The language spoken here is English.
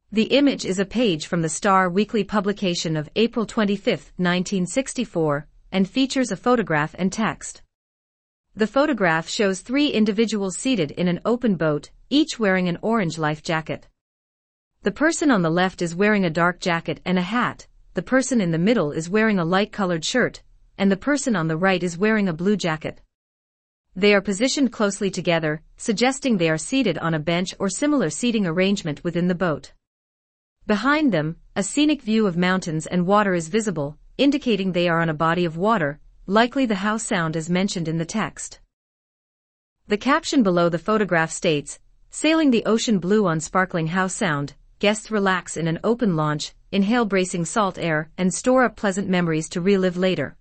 The image is a page from the Star Weekly publication of April 25, 1964, and features a photograph and text. The photograph shows 3 individuals seated in an open boat, each wearing an orange life jacket. The person on the left is wearing a dark jacket and a hat, the person in the middle is wearing a light-colored shirt, and the person on the right is wearing a blue jacket. They are positioned closely together, suggesting they are seated on a bench or similar seating arrangement within the boat. Behind them, a scenic view of mountains and water is visible, indicating they are on a body of water, likely the Howe Sound as mentioned in the text. The caption below the photograph states, "Sailing the ocean blue on sparkling Howe Sound, guests relax in an open launch, inhale bracing salt air, and store up pleasant memories to relive later."